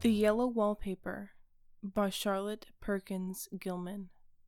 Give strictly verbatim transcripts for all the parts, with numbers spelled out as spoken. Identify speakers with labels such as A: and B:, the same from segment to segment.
A: The Yellow Wallpaper by Charlotte Perkins Gilman.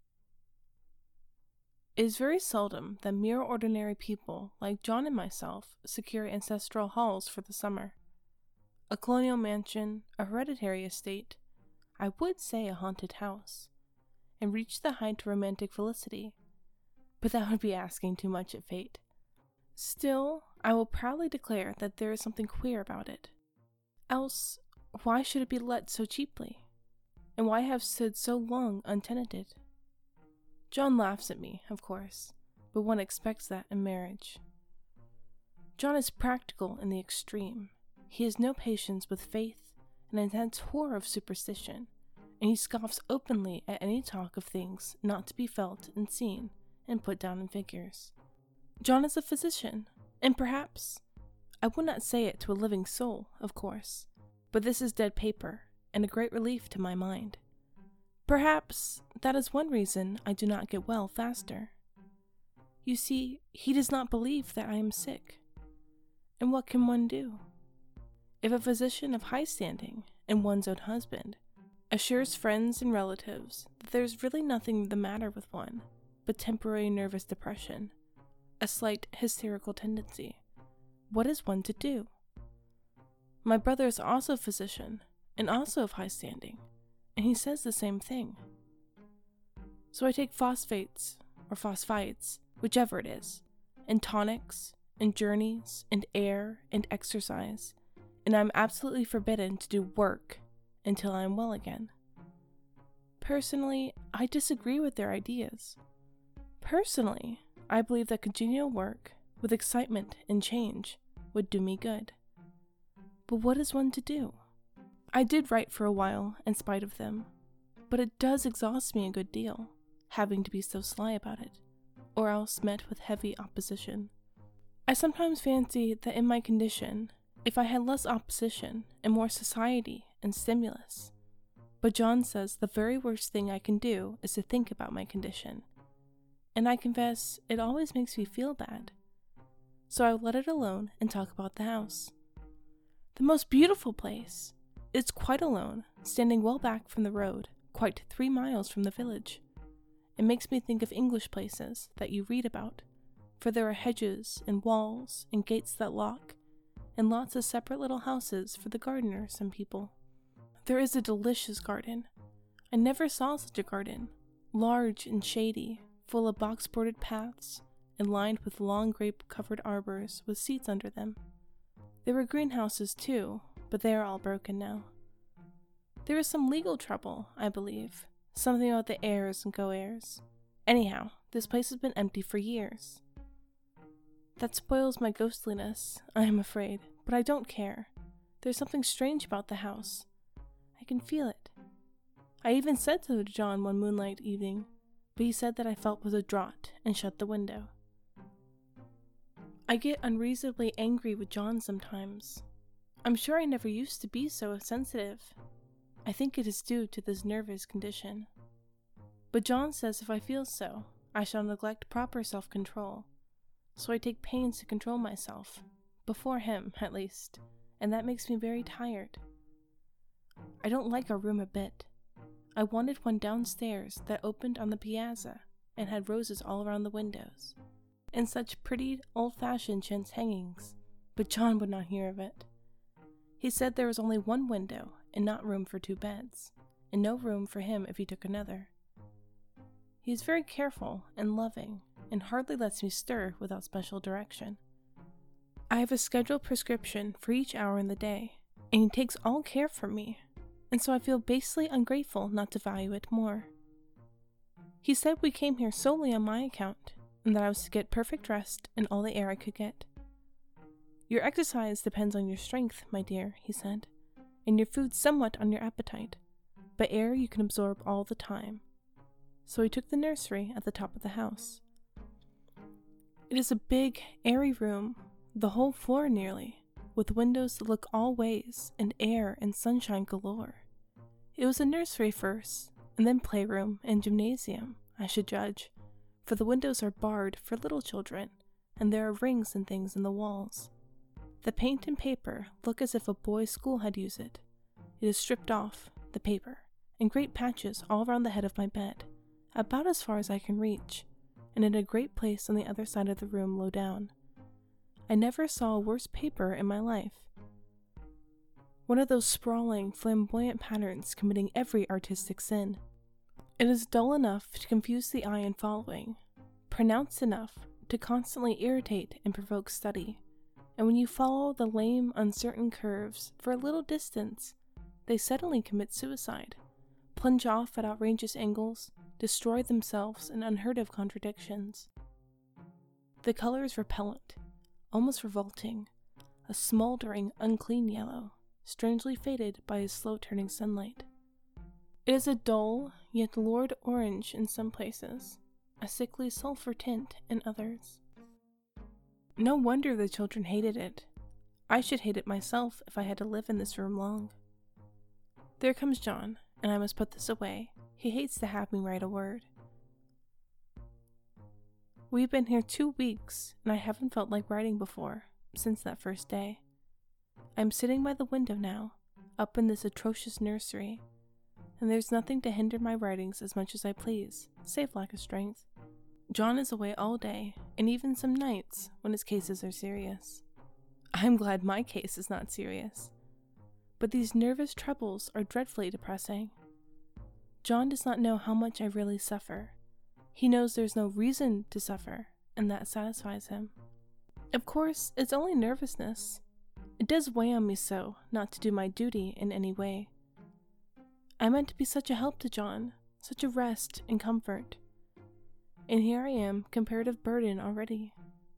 A: It is very seldom that mere ordinary people like John and myself secure ancestral halls for the summer. A colonial mansion, a hereditary estate, I would say a haunted house, and reach the height of romantic felicity, but that would be asking too much of fate. Still, I will proudly declare that there is something queer about it. Else, why should it be let so cheaply? And why have stood so long untenanted? John laughs at me, of course, but one expects that in marriage. John is practical in the extreme. He has no patience with faith, an intense horror of superstition, and he scoffs openly at any talk of things not to be felt and seen and put down in figures. John is a physician, and perhaps, I would not say it to a living soul, of course, but this is dead paper, and a great relief to my mind. Perhaps that is one reason I do not get well faster. You see, he does not believe that I am sick. And what can one do? If a physician of high standing, and one's own husband, assures friends and relatives that there is really nothing the matter with one but temporary nervous depression, a slight hysterical tendency, what is one to do? My brother is also a physician, and also of high standing, and he says the same thing. So I take phosphates, or phosphites, whichever it is, and tonics, and journeys, and air, and exercise, and I am absolutely forbidden to do work until I am well again. Personally, I disagree with their ideas. Personally, I believe that congenial work, with excitement and change, would do me good. But what is one to do? I did write for a while, in spite of them, but it does exhaust me a good deal, having to be so sly about it, or else met with heavy opposition. I sometimes fancy that in my condition, if I had less opposition and more society and stimulus, but John says the very worst thing I can do is to think about my condition, and I confess it always makes me feel bad. So I let it alone and talk about the house. The most beautiful place! It's quite alone, standing well back from the road, quite three miles from the village. It makes me think of English places that you read about, for there are hedges and walls and gates that lock, and lots of separate little houses for the gardeners and people. There is a delicious garden. I never saw such a garden, large and shady, full of box-bordered paths, and lined with long grape-covered arbors with seats under them. There were greenhouses too, but they are all broken now. There is some legal trouble, I believe, something about the heirs and co-heirs. Anyhow, this place has been empty for years. That spoils my ghostliness, I am afraid, but I don't care. There's something strange about the house. I can feel it. I even said so to John one moonlight evening, but he said that I felt was a draught and shut the window. I get unreasonably angry with John sometimes. I'm sure I never used to be so sensitive. I think it is due to this nervous condition. But John says if I feel so, I shall neglect proper self-control. So I take pains to control myself, before him, at least, and that makes me very tired. I don't like our room a bit. I wanted one downstairs that opened on the piazza and had roses all around the windows, and such pretty, old-fashioned chintz hangings, but John would not hear of it. He said there was only one window and not room for two beds, and no room for him if he took another. He is very careful and loving, and hardly lets me stir without special direction. I have a scheduled prescription for each hour in the day, and he takes all care for me, and so I feel basely ungrateful not to value it more. He said we came here solely on my account, and that I was to get perfect rest and all the air I could get. Your exercise depends on your strength, my dear, he said, and your food somewhat on your appetite, but air you can absorb all the time. So he took the nursery at the top of the house. It is a big, airy room, the whole floor nearly, with windows that look all ways, and air and sunshine galore. It was a nursery first, and then playroom and gymnasium, I should judge, for the windows are barred for little children, and there are rings and things in the walls. The paint and paper look as if a boys' school had used it, It is stripped off, the paper, in great patches all around the head of my bed, about as far as I can reach, and in a great place on the other side of the room low down. I never saw a worse paper in my life. One of those sprawling, flamboyant patterns committing every artistic sin. It is dull enough to confuse the eye in following, pronounced enough to constantly irritate and provoke study, and when you follow the lame, uncertain curves for a little distance, they suddenly commit suicide, plunge off at outrageous angles, destroy themselves in unheard-of contradictions. The color is repellent, almost revolting, a smoldering, unclean yellow, strangely faded by his slow-turning sunlight. It is a dull, yet lurid orange in some places, a sickly sulphur tint in others. No wonder the children hated it. I should hate it myself if I had to live in this room long. There comes John, and I must put this away. He hates to have me write a word. We've been here two weeks, and I haven't felt like writing before, since that first day. I'm sitting by the window now, up in this atrocious nursery, and there's nothing to hinder my writings as much as I please, save lack of strength. John is away all day, and even some nights, when his cases are serious. I'm glad my case is not serious. But these nervous troubles are dreadfully depressing. John does not know how much I really suffer. He knows there's no reason to suffer, and that satisfies him. Of course, it's only nervousness. It does weigh on me so not to do my duty in any way. I meant to be such a help to John, such a rest and comfort. And here I am, comparative burden already.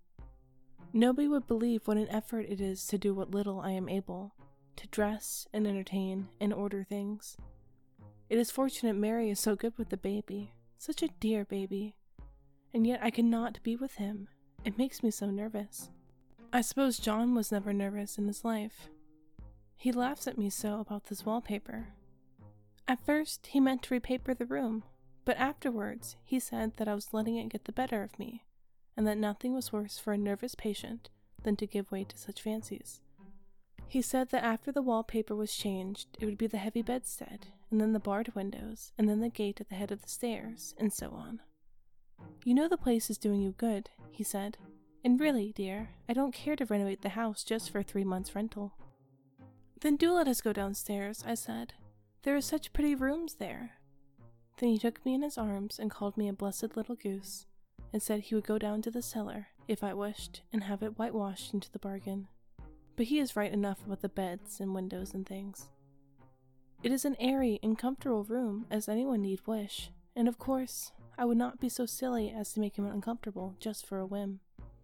A: Nobody would believe what an effort it is to do what little I am able, to dress and entertain and order things. It is fortunate Mary is so good with the baby, such a dear baby, and yet I cannot be with him. It makes me so nervous. I suppose John was never nervous in his life. He laughs at me so about this wallpaper. At first, he meant to repaper the room, but afterwards he said that I was letting it get the better of me, and that nothing was worse for a nervous patient than to give way to such fancies. He said that after the wallpaper was changed, it would be the heavy bedstead, and then the barred windows, and then the gate at the head of the stairs, and so on. You know the place is doing you good, he said, and really, dear, I don't care to renovate the house just for three months' rental. Then do let us go downstairs, I said. There are such pretty rooms there. Then he took me in his arms and called me a blessed little goose, and said he would go down to the cellar, if I wished, and have it whitewashed into the bargain. But he is right enough about the beds and windows and things. It is an airy and comfortable room, as anyone need wish, and of course, I would not be so silly as to make him uncomfortable just for a whim.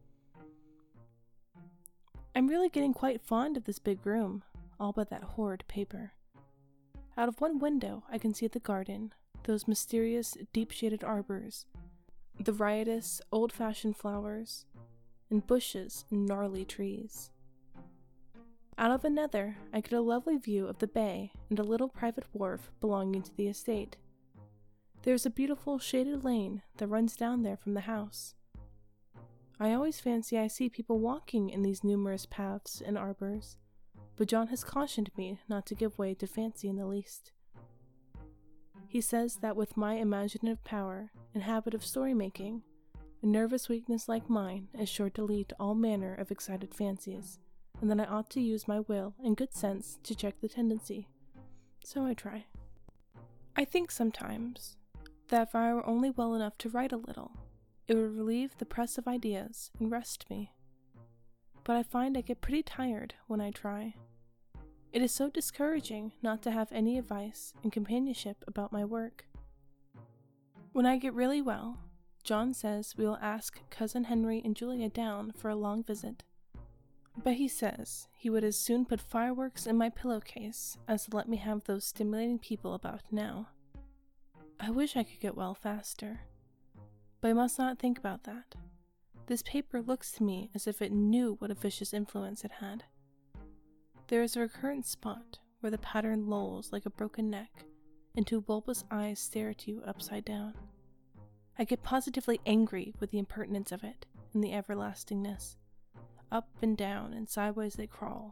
A: I'm really getting quite fond of this big room, all but that horrid paper. Out of one window I can see the garden, those mysterious, deep-shaded arbors, the riotous, old-fashioned flowers, and bushes and gnarly trees. Out of another, I get a lovely view of the bay and a little private wharf belonging to the estate. There is a beautiful shaded lane that runs down there from the house. I always fancy I see people walking in these numerous paths and arbors, but John has cautioned me not to give way to fancy in the least. He says that with my imaginative power and habit of story-making, a nervous weakness like mine is sure to lead to all manner of excited fancies, and that I ought to use my will and good sense to check the tendency. So I try. I think sometimes that if I were only well enough to write a little, it would relieve the press of ideas and rest me. But I find I get pretty tired when I try. It is so discouraging not to have any advice and companionship about my work. When I get really well, John says we will ask Cousin Henry and Julia down for a long visit. But he says he would as soon put fireworks in my pillowcase as to let me have those stimulating people about now. I wish I could get well faster. But I must not think about that. This paper looks to me as if it knew what a vicious influence it had. There is a recurrent spot where the pattern lolls like a broken neck, and two bulbous eyes stare at you upside down. I get positively angry with the impertinence of it and the everlastingness. Up and down and sideways they crawl,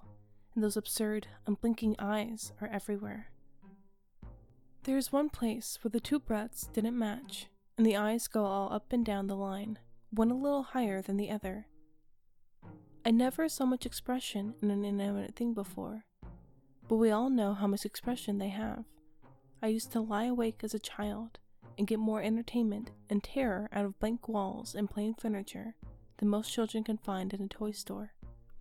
A: and those absurd, unblinking eyes are everywhere. There is one place where the two breadths didn't match, and the eyes go all up and down the line, one a little higher than the other. I never saw much expression in an inanimate thing before, but we all know how much expression they have. I used to lie awake as a child and get more entertainment and terror out of blank walls and plain furniture than most children can find in a toy store.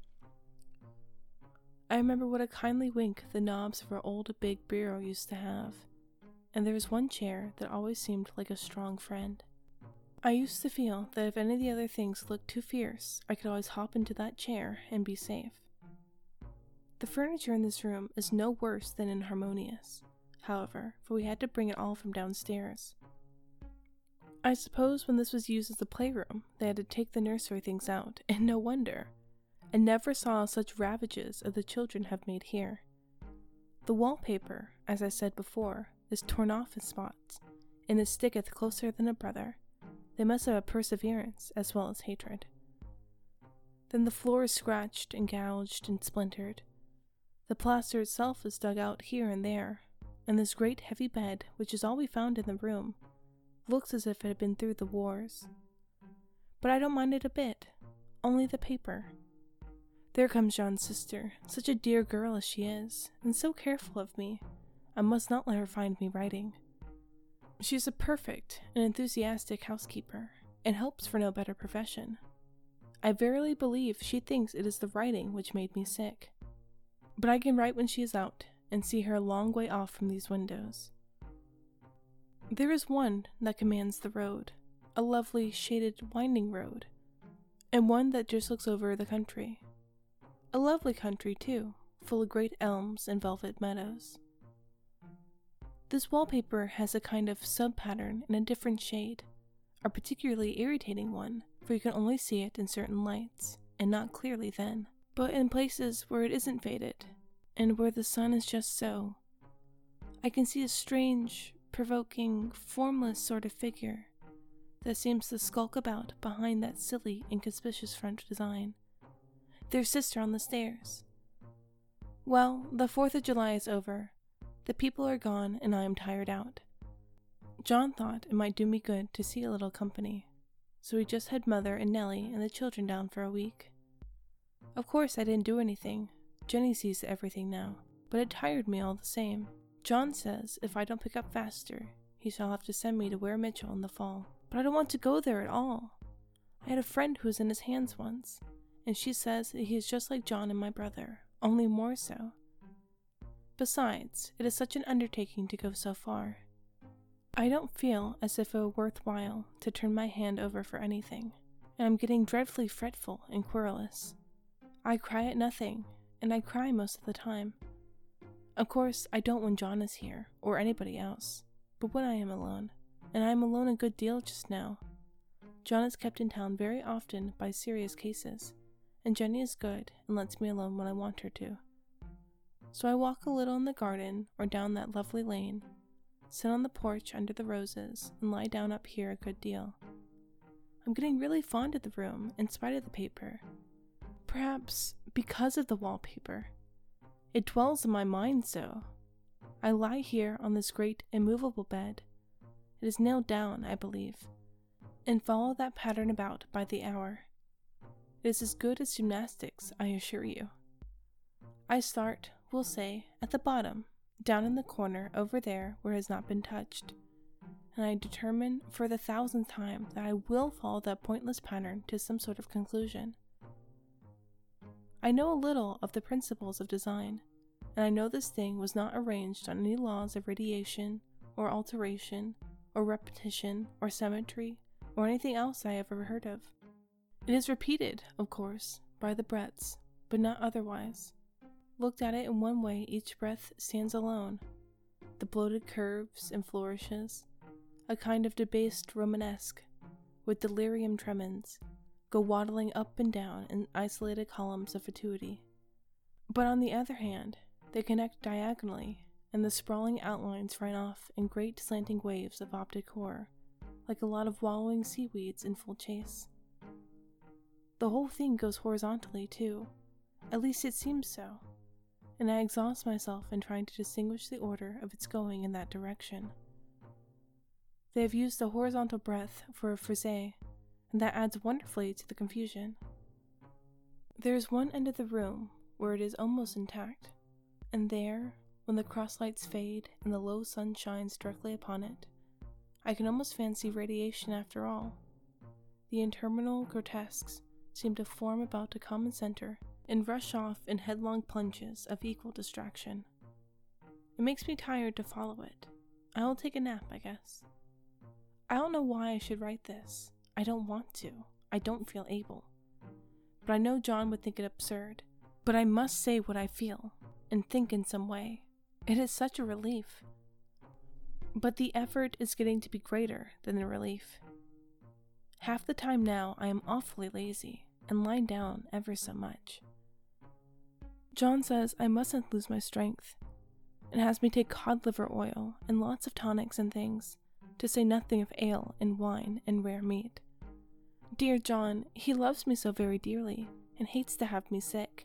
A: I remember what a kindly wink the knobs of our old big bureau used to have, and there was one chair that always seemed like a strong friend. I used to feel that if any of the other things looked too fierce, I could always hop into that chair and be safe. The furniture in this room is no worse than inharmonious, however, for we had to bring it all from downstairs. I suppose when this was used as a playroom, they had to take the nursery things out, and no wonder. I never saw such ravages as the children have made here. The wallpaper, as I said before, is torn off in spots, and it sticketh closer than a brother. They must have a perseverance as well as hatred. Then the floor is scratched and gouged and splintered. The plaster itself is dug out here and there, and this great heavy bed, which is all we found in the room, looks as if it had been through the wars. But I don't mind it a bit, only the paper. There comes John's sister, such a dear girl as she is, and so careful of me. I must not let her find me writing. She is a perfect and enthusiastic housekeeper, and hopes for no better profession. I verily believe she thinks it is the writing which made me sick. But I can write when she is out, and see her a long way off from these windows. There is one that commands the road, a lovely, shaded, winding road, and one that just looks over the country. A lovely country, too, full of great elms and velvet meadows. This wallpaper has a kind of sub-pattern in a different shade, a particularly irritating one, for you can only see it in certain lights, and not clearly then, but in places where it isn't faded, and where the sun is just so. I can see a strange, provoking, formless sort of figure that seems to skulk about behind that silly, inconspicuous front design. Their sister on the stairs. Well, the Fourth of July is over. The people are gone, and I am tired out. John thought it might do me good to see a little company, so he just had Mother and Nellie and the children down for a week. Of course I didn't do anything. Jenny sees to everything now, but it tired me all the same. John says if I don't pick up faster, he shall have to send me to Ware Mitchell in the fall. But I don't want to go there at all. I had a friend who was in his hands once, and she says that he is just like John and my brother, only more so. Besides, it is such an undertaking to go so far. I don't feel as if it were worthwhile to turn my hand over for anything, and I'm getting dreadfully fretful and querulous. I cry at nothing, and I cry most of the time. Of course, I don't when John is here, or anybody else, but when I am alone, and I am alone a good deal just now. John is kept in town very often by serious cases, and Jenny is good and lets me alone when I want her to. So I walk a little in the garden or down that lovely lane, sit on the porch under the roses, and lie down up here a good deal. I'm getting really fond of the room in spite of the paper. Perhaps because of the wallpaper. It dwells in my mind so. I lie here on this great immovable bed. It is nailed down, I believe, and follow that pattern about by the hour. It is as good as gymnastics, I assure you. I start, we'll say, at the bottom, down in the corner over there where it has not been touched, and I determine for the thousandth time that I will follow that pointless pattern to some sort of conclusion. I know a little of the principles of design, and I know this thing was not arranged on any laws of radiation, or alteration, or repetition, or symmetry, or anything else I ever heard of. It is repeated, of course, by the breadths, but not otherwise. Looked at it in one way, each breadth stands alone. The bloated curves and flourishes, a kind of debased Romanesque, with delirium tremens, go waddling up and down in isolated columns of fatuity. But on the other hand, they connect diagonally, and the sprawling outlines run off in great slanting waves of optic horror, like a lot of wallowing seaweeds in full chase. The whole thing goes horizontally, too. At least it seems so. and I exhaust myself in trying to distinguish the order of its going in that direction. They have used the horizontal breadth for a frise, and that adds wonderfully to the confusion. There is one end of the room where it is almost intact, and there, when the cross-lights fade and the low sun shines directly upon it, I can almost fancy radiation after all. The interminable grotesques seem to form about a common center and rush off in headlong plunges of equal distraction. It makes me tired to follow it. I will take a nap, I guess. I don't know why I should write this. I don't want to. I don't feel able. But I know John would think it absurd. But I must say what I feel, and think in some way. It is such a relief. But the effort is getting to be greater than the relief. Half the time now I am awfully lazy, and lie down ever so much. John says I mustn't lose my strength, and has me take cod liver oil and lots of tonics and things, to say nothing of ale and wine and rare meat. Dear John, he loves me so very dearly, and hates to have me sick.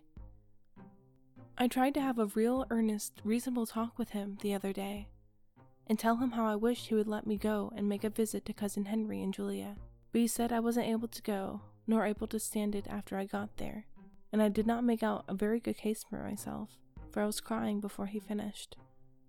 A: I tried to have a real, earnest, reasonable talk with him the other day, and tell him how I wished he would let me go and make a visit to Cousin Henry and Julia, but he said I wasn't able to go, nor able to stand it after I got there, and I did not make out a very good case for myself, for I was crying before he finished.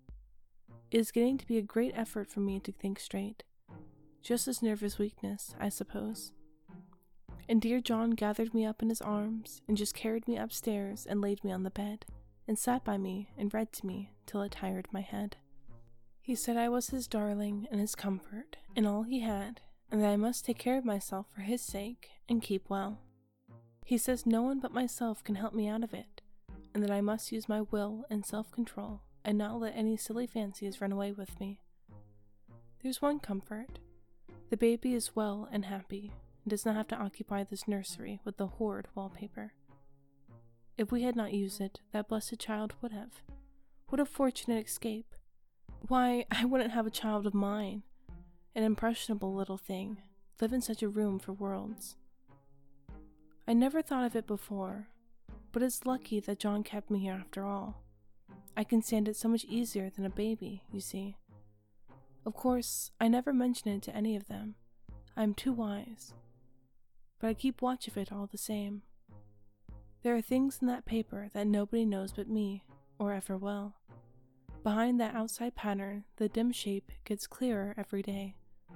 A: It is getting to be a great effort for me to think straight, just as nervous weakness, I suppose. And dear John gathered me up in his arms, and just carried me upstairs and laid me on the bed, and sat by me and read to me till it tired my head. He said I was his darling and his comfort, and all he had, and that I must take care of myself for his sake, and keep well. He says no one but myself can help me out of it, and that I must use my will and self-control, and not let any silly fancies run away with me. There's one comfort. The baby is well and happy, and does not have to occupy this nursery with the horrid wallpaper. If we had not used it, that blessed child would have. What a fortunate escape! Why, I wouldn't have a child of mine, an impressionable little thing, live in such a room for worlds. I never thought of it before, but it's lucky that John kept me here after all. I can stand it so much easier than a baby, you see. Of course, I never mention it to any of them. I am too wise. But I keep watch of it all the same. There are things in that paper that nobody knows but me, or ever will. Behind that outside pattern, the dim shape gets clearer every day.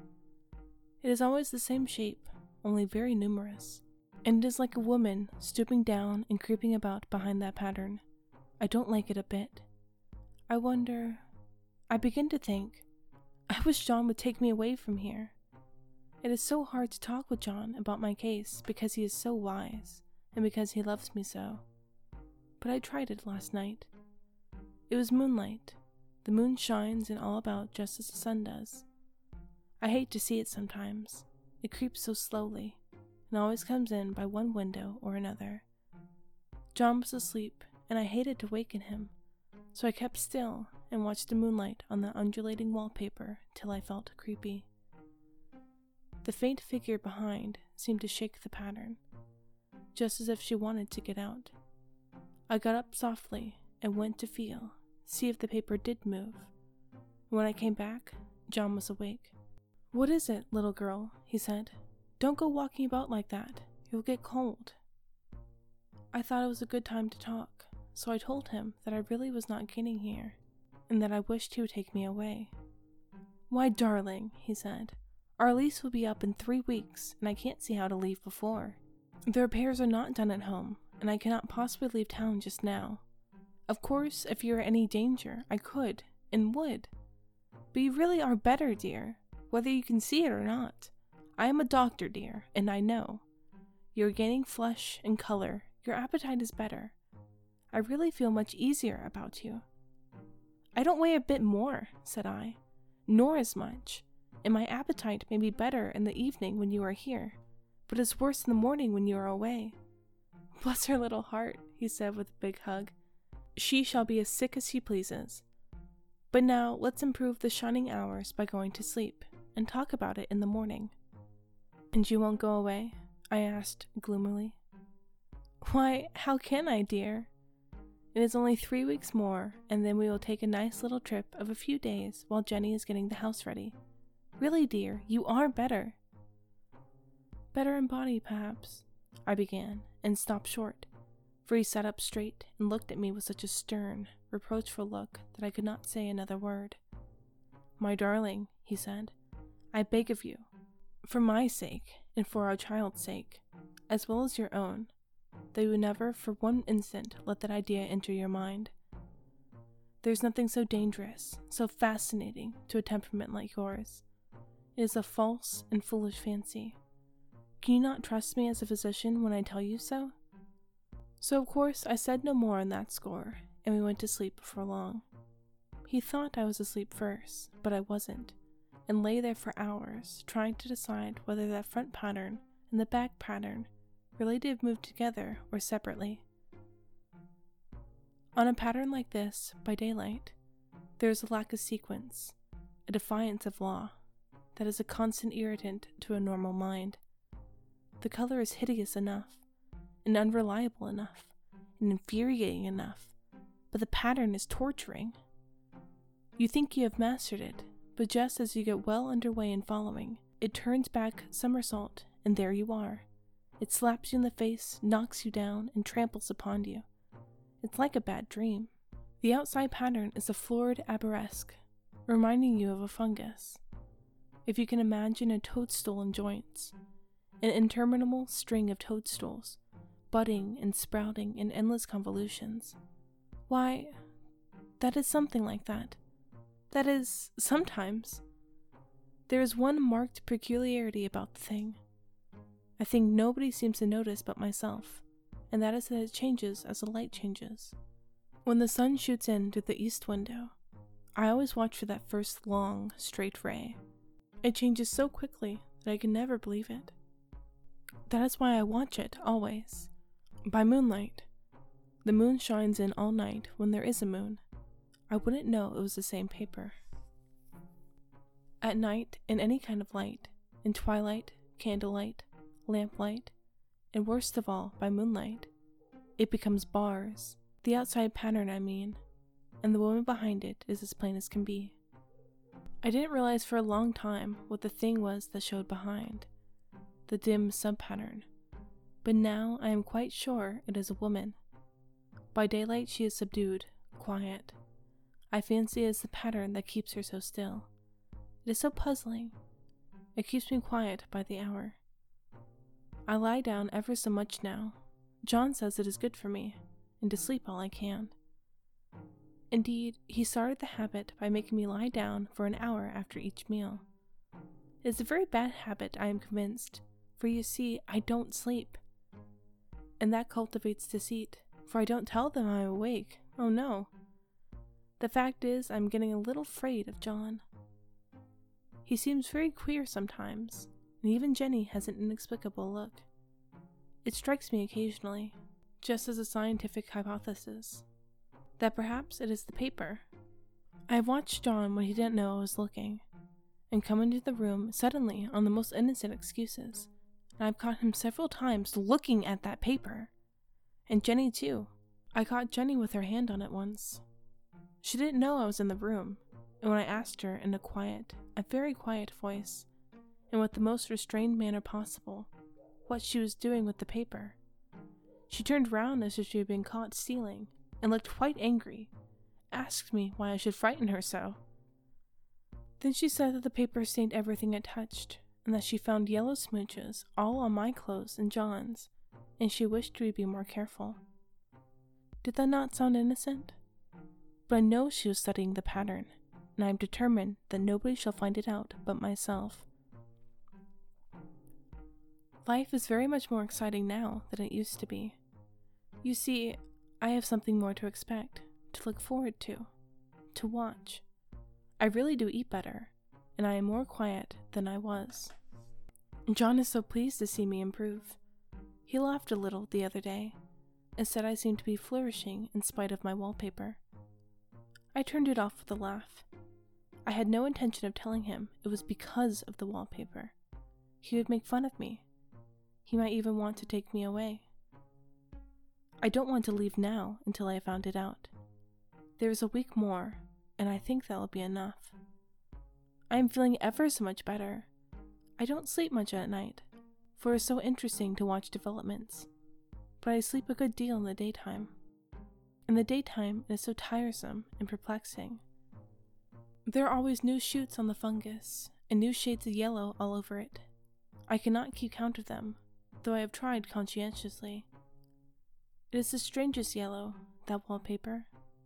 A: It is always the same shape, only very numerous, and it is like a woman stooping down and creeping about behind that pattern. I don't like it a bit. I wonder... I begin to think, I wish John would take me away from here. It is so hard to talk with John about my case because he is so wise, and because he loves me so. But I tried it last night. It was moonlight. The moon shines in all about just as the sun does. I hate to see it sometimes. It creeps so slowly, and always comes in by one window or another. John was asleep, and I hated to waken him, so I kept still and watched the moonlight on the undulating wallpaper till I felt creepy. The faint figure behind seemed to shake the pattern, just as if she wanted to get out. I got up softly and went to feel, see if the paper did move. When I came back, John was awake. "What is it, little girl?" he said. "Don't go walking about like that. You'll get cold." I thought it was a good time to talk, so I told him that I really was not getting here, and that I wished he would take me away. "Why, darling," he said, "our lease will be up in three weeks, and I can't see how to leave before. The repairs are not done at home, and I cannot possibly leave town just now. Of course, if you are in any danger, I could, and would. But you really are better, dear, whether you can see it or not. I am a doctor, dear, and I know. You are gaining flesh and color. Your appetite is better. I really feel much easier about you." "I don't weigh a bit more," said I, "nor as much, and my appetite may be better in the evening when you are here, but it's worse in the morning when you are away." "Bless her little heart," he said with a big hug. "She shall be as sick as she pleases. But now let's improve the shining hours by going to sleep, and talk about it in the morning." "And you won't go away?" I asked gloomily. "Why, how can I, dear? It is only three weeks more, and then we will take a nice little trip of a few days while Jenny is getting the house ready. Really, dear, you are better. Better in body, perhaps, I began, and stopped short, for he sat up straight and looked at me with such a stern, reproachful look that I could not say another word. My darling, he said, I beg of you, for my sake and for our child's sake, as well as your own, that you would never for one instant let that idea enter your mind. There is nothing so dangerous, so fascinating to a temperament like yours. It is a false and foolish fancy. Can you not trust me as a physician when I tell you so? So of course I said no more on that score, and we went to sleep before long. He thought I was asleep first, but I wasn't, and lay there for hours trying to decide whether that front pattern and the back pattern really did move together or separately. On a pattern like this, by daylight, there is a lack of sequence, a defiance of law, that is a constant irritant to a normal mind. The color is hideous enough, and unreliable enough, and infuriating enough, but the pattern is torturing. You think you have mastered it, but just as you get well underway in following, it turns back somersault, and there you are. It slaps you in the face, knocks you down, and tramples upon you. It's like a bad dream. The outside pattern is a florid arabesque, reminding you of a fungus. If you can imagine a toadstool in joints, an interminable string of toadstools, budding and sprouting in endless convolutions, why, that is something like that. That is, sometimes. There is one marked peculiarity about the thing. I think nobody seems to notice but myself, and that is that it changes as the light changes. When the sun shoots in through the east window, I always watch for that first long, straight ray. It changes so quickly that I can never believe it. That is why I watch it, always. By moonlight. The moon shines in all night when there is a moon. I wouldn't know it was the same paper. At night, in any kind of light, in twilight, candlelight, lamplight, and worst of all, by moonlight, it becomes bars, the outside pattern I mean, and the woman behind it is as plain as can be. I didn't realize for a long time what the thing was that showed behind, the dim sub-pattern, but now I am quite sure it is a woman. By daylight she is subdued, quiet. I fancy it is the pattern that keeps her so still. It is so puzzling. It keeps me quiet by the hour. I lie down ever so much now. John says it is good for me, and to sleep all I can. Indeed, he started the habit by making me lie down for an hour after each meal. It is a very bad habit, I am convinced, for you see, I don't sleep. And that cultivates deceit, for I don't tell them I am awake. Oh no. The fact is, I'm getting a little afraid of John. He seems very queer sometimes, and even Jenny has an inexplicable look. It strikes me occasionally, just as a scientific hypothesis, that perhaps it is the paper. I have watched John when he didn't know I was looking, and come into the room suddenly on the most innocent excuses, and I've caught him several times looking at that paper. And Jenny too. I caught Jenny with her hand on it once. She didn't know I was in the room, and when I asked her in a quiet, a very quiet voice, and with the most restrained manner possible, what she was doing with the paper, she turned round as if she had been caught stealing, and looked quite angry, asked me why I should frighten her so. Then she said that the paper stained everything it touched, and that she found yellow smooches all on my clothes and John's, and she wished we would be more careful. Did that not sound innocent? But I know she was studying the pattern, and I am determined that nobody shall find it out but myself. Life is very much more exciting now than it used to be. You see, I have something more to expect, to look forward to, to watch. I really do eat better, and I am more quiet than I was. John is so pleased to see me improve. He laughed a little the other day, and said I seemed to be flourishing in spite of my wallpaper. I turned it off with a laugh. I had no intention of telling him it was because of the wallpaper. He would make fun of me. He might even want to take me away. I don't want to leave now until I have found it out. There is a week more, and I think that will be enough. I am feeling ever so much better. I don't sleep much at night, for it is so interesting to watch developments, but I sleep a good deal in the daytime. In the daytime, it is so tiresome and perplexing. There are always new shoots on the fungus, and new shades of yellow all over it. I cannot keep count of them, though I have tried conscientiously. It is the strangest yellow, that wallpaper.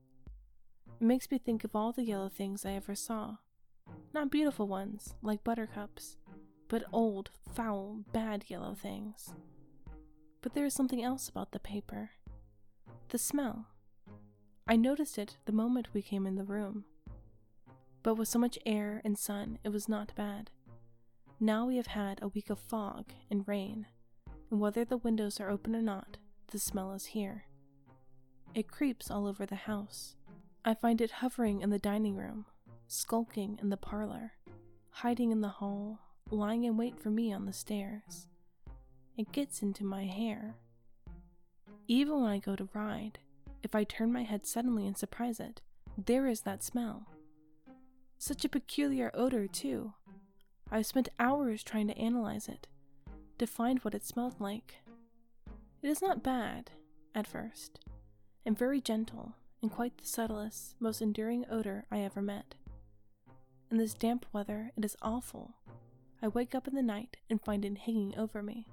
A: It makes me think of all the yellow things I ever saw. Not beautiful ones, like buttercups, but old, foul, bad yellow things. But there is something else about the paper. The smell. I noticed it the moment we came in the room. But with so much air and sun, it was not bad. Now we have had a week of fog and rain, and whether the windows are open or not, the smell is here. It creeps all over the house. I find it hovering in the dining room, skulking in the parlor, hiding in the hall, lying in wait for me on the stairs. It gets into my hair. Even when I go to ride, if I turn my head suddenly and surprise it, there is that smell. Such a peculiar odor, too. I've spent hours trying to analyze it, to find what it smelled like. It is not bad, at first, and very gentle, and quite the subtlest, most enduring odor I ever met. In this damp weather, it is awful. I wake up in the night and find it hanging over me.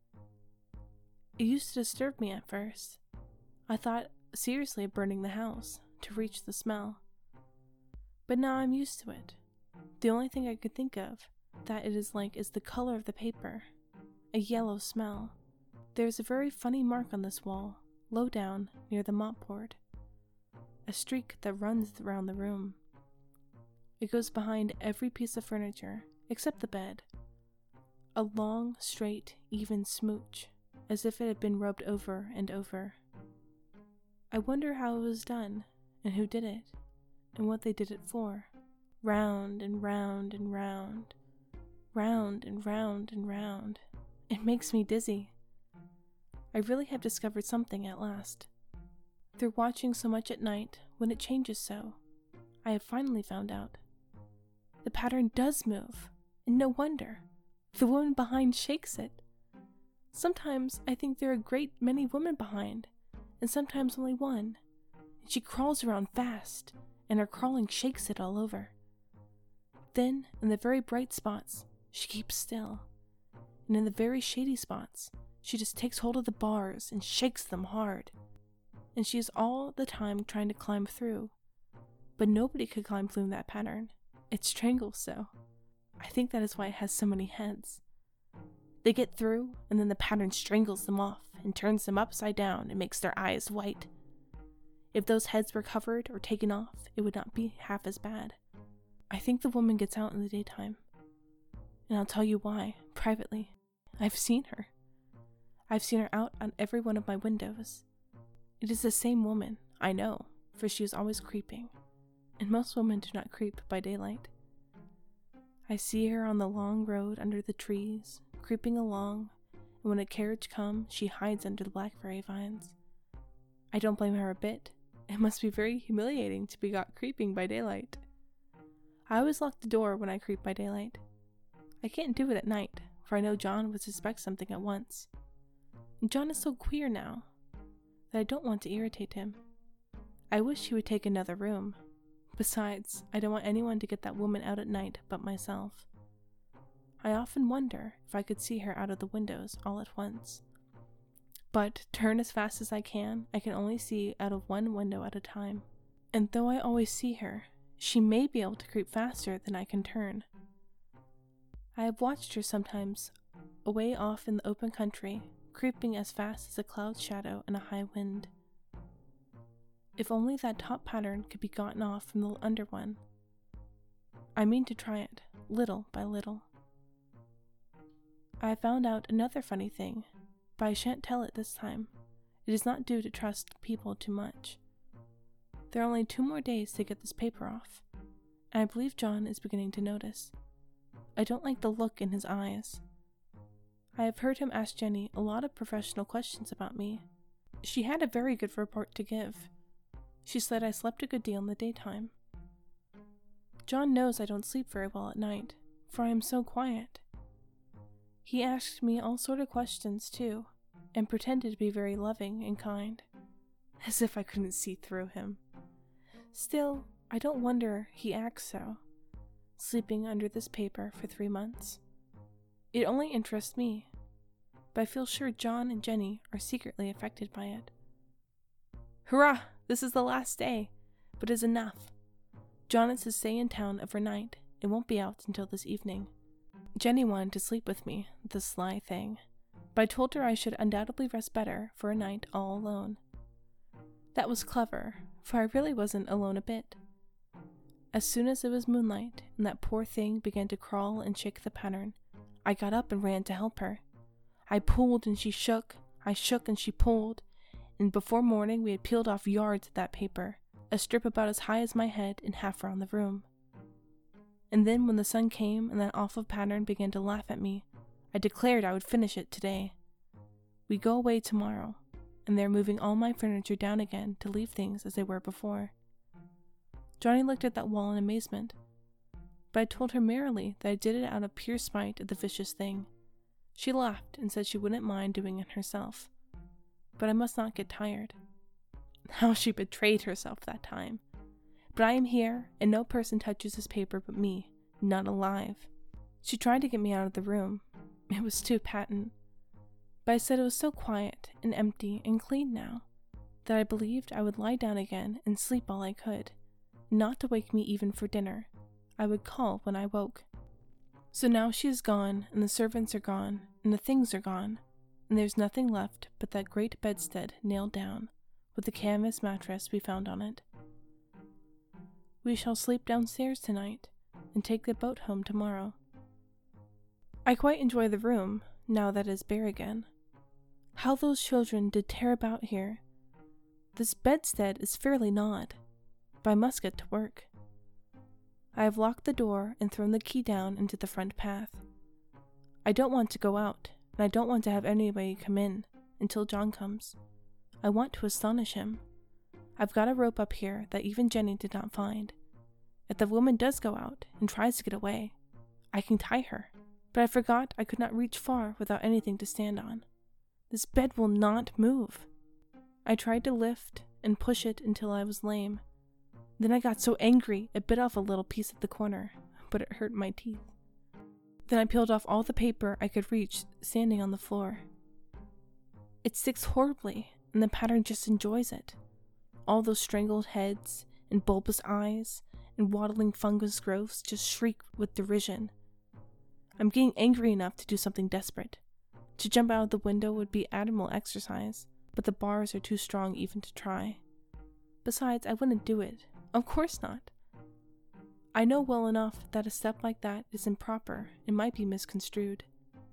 A: It used to disturb me at first. I thought seriously of burning the house to reach the smell. But now I'm used to it. The only thing I could think of that it is like is the color of the paper, a yellow smell. There is a very funny mark on this wall, low down near the mopboard, a streak that runs around the room. It goes behind every piece of furniture except the bed, a long, straight, even smooch, as if it had been rubbed over and over. I wonder how it was done, and who did it, and what they did it for. Round and round and round, round and round and round. It makes me dizzy. I really have discovered something at last. Through watching so much at night, when it changes so, I have finally found out. The pattern does move, and no wonder. The woman behind shakes it. Sometimes I think there are a great many women behind, and sometimes only one, and she crawls around fast, and her crawling shakes it all over. Then, in the very bright spots, she keeps still, and in the very shady spots, she just takes hold of the bars and shakes them hard. And she is all the time trying to climb through, but nobody could climb through that pattern. It strangles so. I think that is why it has so many heads. They get through, and then the pattern strangles them off and turns them upside down and makes their eyes white. If those heads were covered or taken off, it would not be half as bad. I think the woman gets out in the daytime, and I'll tell you why, privately. I've seen her. I've seen her out on every one of my windows. It is the same woman, I know, for she is always creeping, and most women do not creep by daylight. I see her on the long road under the trees, creeping along, and when a carriage comes, she hides under the blackberry vines. I don't blame her a bit. It must be very humiliating to be got creeping by daylight. I always lock the door when I creep by daylight. I can't do it at night, for I know John would suspect something at once. And John is so queer now that I don't want to irritate him. I wish he would take another room. Besides, I don't want anyone to get that woman out at night but myself. I often wonder if I could see her out of the windows all at once. But, turn as fast as I can, I can only see out of one window at a time. And though I always see her, she may be able to creep faster than I can turn. I have watched her sometimes, away off in the open country, creeping as fast as a cloud shadow in a high wind. If only that top pattern could be gotten off from the under one. I mean to try it, little by little. I have found out another funny thing, but I shan't tell it this time. It is not due to trust people too much. There are only two more days to get this paper off, and I believe John is beginning to notice. I don't like the look in his eyes. I have heard him ask Jenny a lot of professional questions about me, She had a very good report to give. She said I slept a good deal in the daytime. John knows I don't sleep very well at night, for I am so quiet. He asked me all sort of questions, too, and pretended to be very loving and kind, as if I couldn't see through him. Still, I don't wonder he acts so, sleeping under this paper for three months. It only interests me, but I feel sure John and Jenny are secretly affected by it. Hurrah! This is the last day, but it is enough. John is to stay in town overnight and won't be out until this evening. Jenny wanted to sleep with me, the sly thing, but I told her I should undoubtedly rest better for a night all alone. That was clever, for I really wasn't alone a bit. As soon as it was moonlight and that poor thing began to crawl and shake the pattern, I got up and ran to help her. I pulled and she shook, I shook and she pulled, and before morning we had peeled off yards of that paper, a strip about as high as my head and half around the room. And then when the sun came and that awful pattern began to laugh at me, I declared I would finish it today. We go away tomorrow, and they're moving all my furniture down again to leave things as they were before. Johnny looked at that wall in amazement, but I told her merrily that I did it out of pure spite of the vicious thing. She laughed and said she wouldn't mind doing it herself, but I must not get tired. How she betrayed herself that time. But I am here, and no person touches this paper but me, not alive. She tried to get me out of the room. It was too patent. But I said it was so quiet and empty and clean now, that I believed I would lie down again and sleep all I could, not to wake me even for dinner. I would call when I woke. So now she is gone, and the servants are gone, and the things are gone, and there's nothing left but that great bedstead nailed down, with the canvas mattress we found on it. We shall sleep downstairs tonight, and take the boat home tomorrow. I quite enjoy the room, now that it is bare again. How those children did tear about here. This bedstead is fairly gnawed, but I must get to work. I have locked the door and thrown the key down into the front path. I don't want to go out, and I don't want to have anybody come in until John comes. I want to astonish him. I've got a rope up here that even Jenny did not find. If the woman does go out and tries to get away, I can tie her. But I forgot I could not reach far without anything to stand on. This bed will not move. I tried to lift and push it until I was lame. Then I got so angry it bit off a little piece at the corner, but it hurt my teeth. Then I peeled off all the paper I could reach standing on the floor. It sticks horribly, and the pattern just enjoys it. All those strangled heads and bulbous eyes and waddling fungus growths just shriek with derision. I'm getting angry enough to do something desperate. To jump out of the window would be admirable exercise, but the bars are too strong even to try. Besides, I wouldn't do it. Of course not. I know well enough that a step like that is improper and might be misconstrued.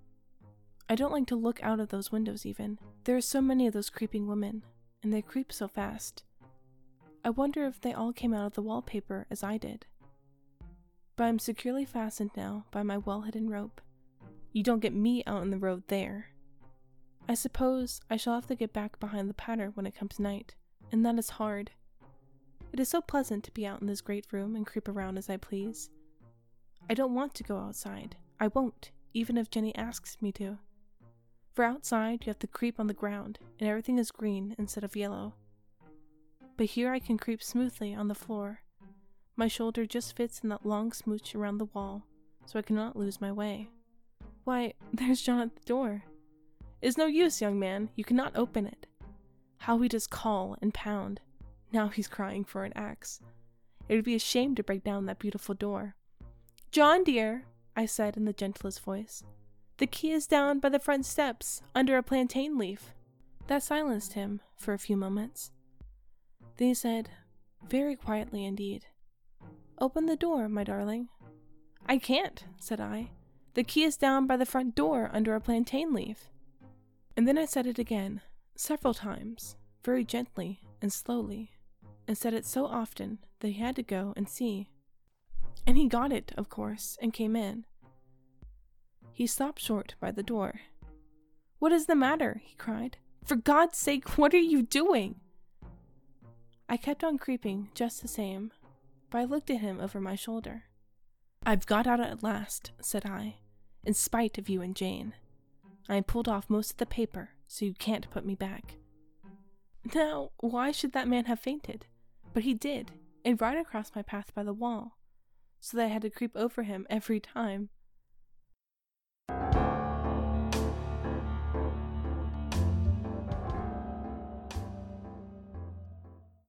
A: I don't like to look out of those windows even. There are so many of those creeping women, and they creep so fast. I wonder if they all came out of the wallpaper as I did. But I'm securely fastened now by my well-hidden rope. You don't get me out in the road there. I suppose I shall have to get back behind the pattern when it comes night, and that is hard. It is so pleasant to be out in this great room and creep around as I please. I don't want to go outside. I won't, even if Jenny asks me to. For outside you have to creep on the ground, and everything is green instead of yellow. But here I can creep smoothly on the floor. My shoulder just fits in that long smooch around the wall, so I cannot lose my way. Why, there's John at the door. It's no use, young man, you cannot open it. How we just call and pound. Now he's crying for an axe. It would be a shame to break down that beautiful door. John, dear, I said in the gentlest voice, the key is down by the front steps, under a plantain leaf. That silenced him for a few moments. Then he said, very quietly indeed, open the door, my darling. I can't, said I. The key is down by the front door under a plantain leaf. And then I said it again, several times, very gently and slowly, and said it so often that he had to go and see. And he got it, of course, and came in. He stopped short by the door. What is the matter? He cried. For God's sake, what are you doing? I kept on creeping just the same, but I looked at him over my shoulder. I've got out at last, said I, in spite of you and Jane. I pulled off most of the paper, so you can't put me back. Now, why should that man have fainted? But he did, and right across my path by the wall, so that I had to creep over him every time.